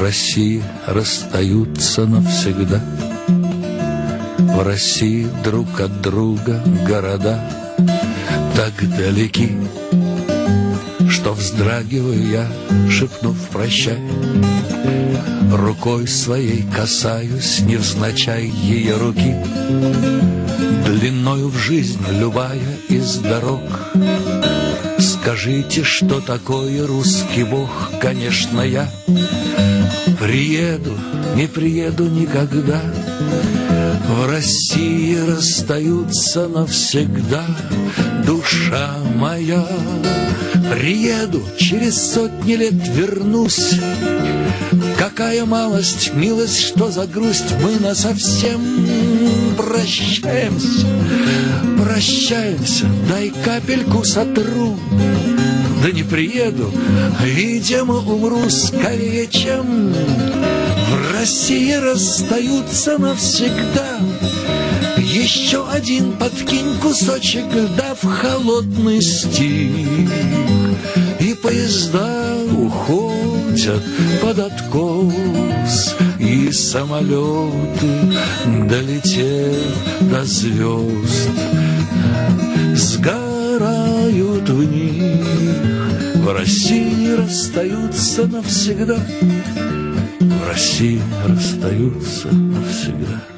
России расстаются навсегда. В России друг от друга города так далеки, что вздрагиваю я, шепнув прощай. Рукой своей касаюсь невзначай ее руки. Длиною в жизнь любая из дорог. Скажите, что такое русский бог? Конечно, я приеду, не приеду никогда. В России расстаются навсегда, душа моя. Приеду, через сотни лет вернусь. Какая малость, милость, что за грусть. Мы насовсем прощаемся, прощаемся. Дай капельку сотру. Да не приеду, видимо, умру скорее, чем в России расстаются навсегда. Еще один подкинь кусочек льда в холодный стих, и поезда уходят под откос, и самолеты, долетев до звезд, сгорают в них. В России расстаются навсегда. В России расстаются навсегда.